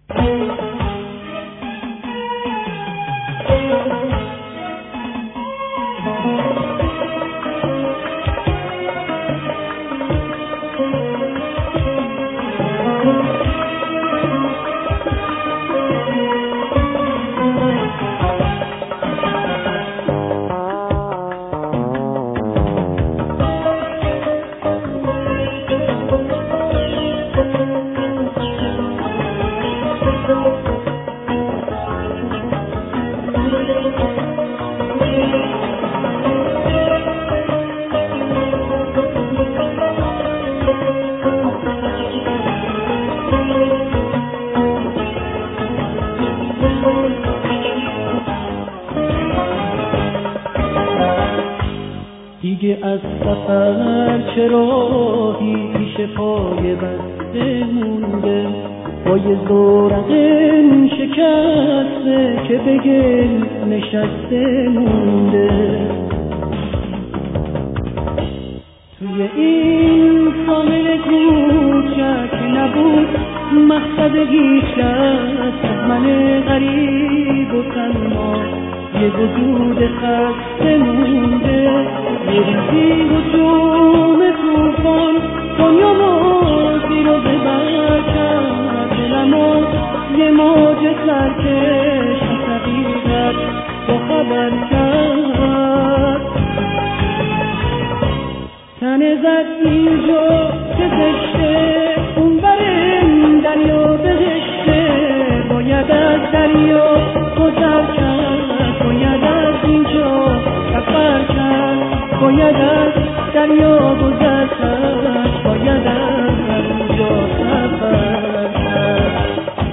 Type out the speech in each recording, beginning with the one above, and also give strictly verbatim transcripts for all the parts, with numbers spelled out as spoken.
دیگه از سفر چراهی پیش پای بسته مونده، پای زورقم شکسته که به گل نشسته مونده. توی این ساحل کوچک نبود مقصد هیچکس از من غریب و تنها، یه وجود خسته مونده. یه ریزی هجوم توفان دنیامو زیر و زبر کرد، دلمو یه موج سرکش حقیقت با خبر کرد. تنه زد اینجا که زشته، اون برم دریا بهشته، باید از دریا گذر کرد، باید از اینجا سفر کرد، باید از دریا گذر کرد، باید از اینجا سفر کرد.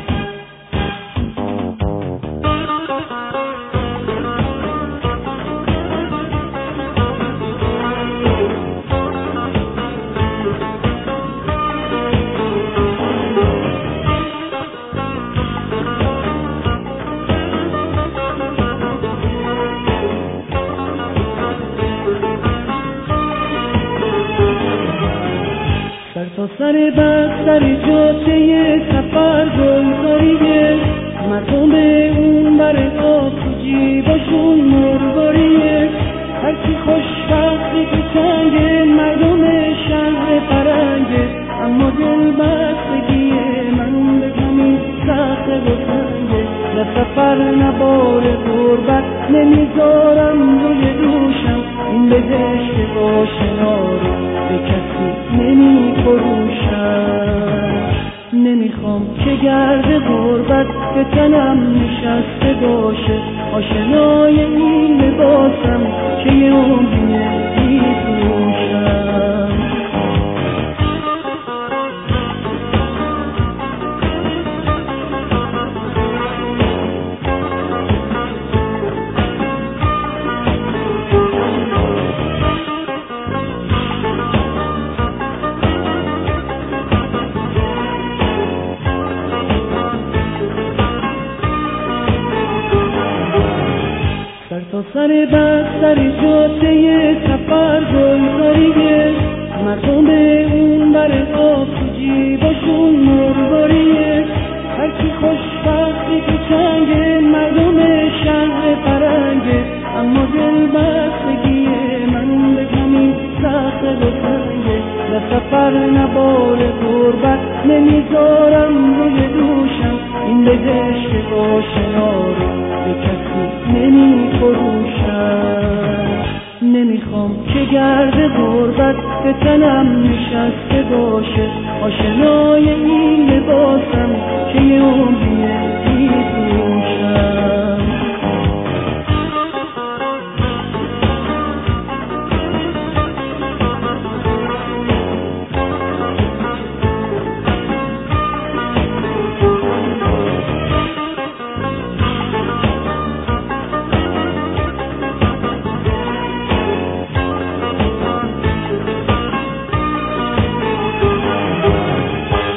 تا سر بستر جاده سفر گلزاریه، مردم اون بر آب تو جیباشون مرواریه، هرکی خوشبختی تو چنگه، مردم شهر فرنگه، اما دل بستگیه من به کمی سخت و تنگه. نه سفر نه بار غربت نمیذارم روی دوشم، این بهشت آشنا رو به کسی نمی فروشم. نمیخوام که گرد غربت به تنم نشسته باشه، آشنای این لباسم که یه عمریه می‌پوشم. تا سر بستر جاده سفر گلزاریه، مردم اون بر آب تو جیباشون مرواریه، هرکی خوشبختی تو چنگه، مردم شهر فرنگه، اما دل بستگیه من به کمی سخت و تنگه. نه سفر نه بار غربت نمیذارم روی دوشم، این بهشت آشنا رو به کسی نمی فروشم. نمیخوام که گرد غربت به تنم نشسته باشه، آشنای این لباسم که یه عمریه